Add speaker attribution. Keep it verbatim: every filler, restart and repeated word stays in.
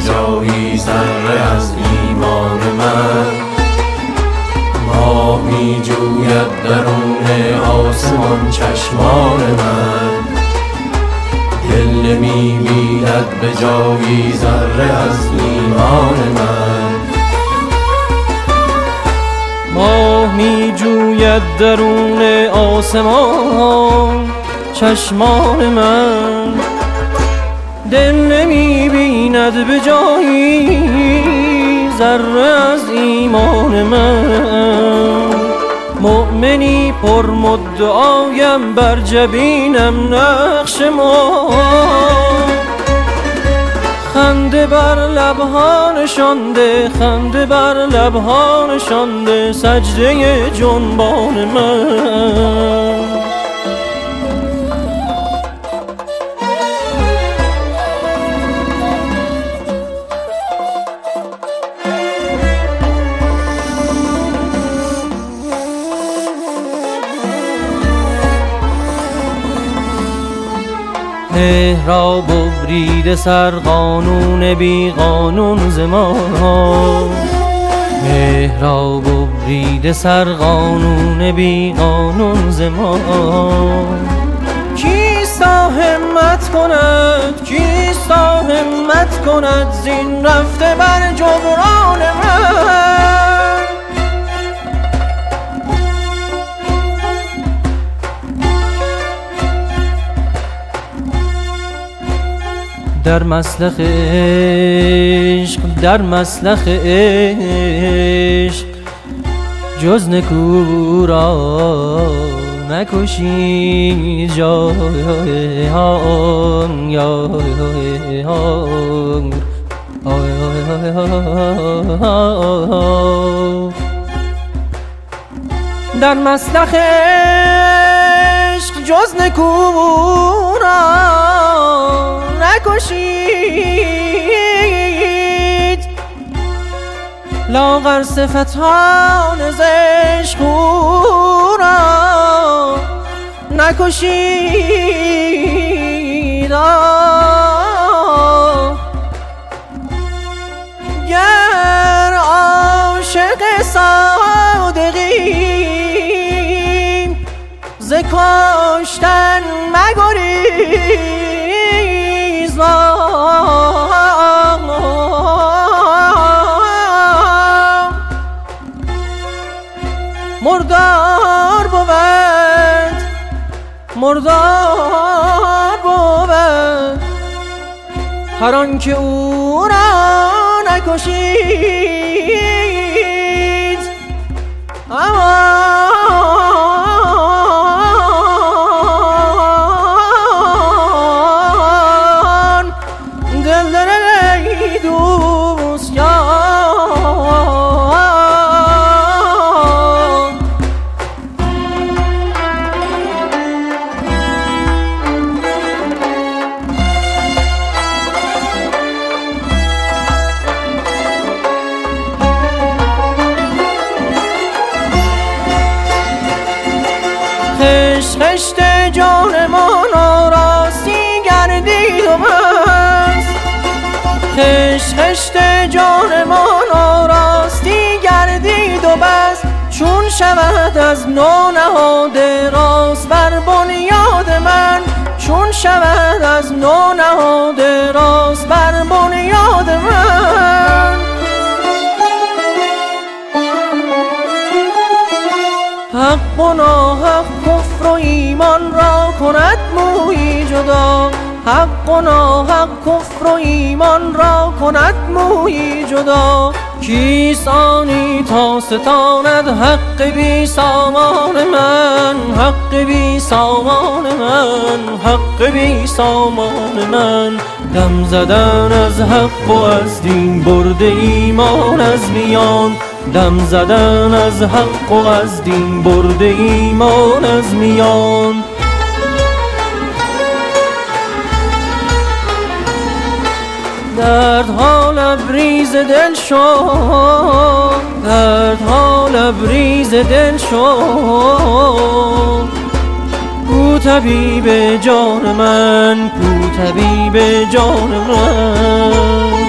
Speaker 1: جایی ذره از ایمان من. ماه می جوید درون آسمان چشمان من، دل نمی بیند به جایی ذره از ایمان من.
Speaker 2: ماه می جوید درون آسمان چشمان من، دل نمی بیند به جایی ذره از ایمان من. مؤمنی پر مدعایم بر جبینم نقش ما، خنده بر لبها نشانده، خنده بر لبها نشانده سجده جنبان من. مهر را ببریده سر قانون بی قانون ز ما، مهر را ببریده سر قانون بی قانون ز ما. کیستا همت کند، کیستا همت کند زین رفته بر جبران من. در مسلخ عشق، در مسلخ عشق جز نکو را نکشید جای هان یا در مسلخ عشق جز نکو را نکشید، لاغر صفتان زشق را نکشید. گر عاشق صادقی ز کشتن مگریز، مردار بود، مردار بود هر آن که او را نکشید. امان دل دل ای دوست خشت خشت جانمان آراستی گردید و بس، خشت خشت جانمان آراستی گردید و بس. چون شود از نو نهاده راست بر بنیاد من، چون شود از نو نهاده راست بر بنیاد من. حق و ناحق کفر و ایمان را کند مویی جدا، حق و ناحق کفر و ایمان را کند مویی جدا. کیست آنی تا ستاند حق بی سامان من، حق بی سامان من، حق بی سامان من. دم زدن از حق و از دین برده ایمان از میان، دم زدن از حق و از دین برده ایمان از میان. دردها لبریز دل شد، دردها لبریز دل شد. کو طبیب جان من، کو طبیب جان من.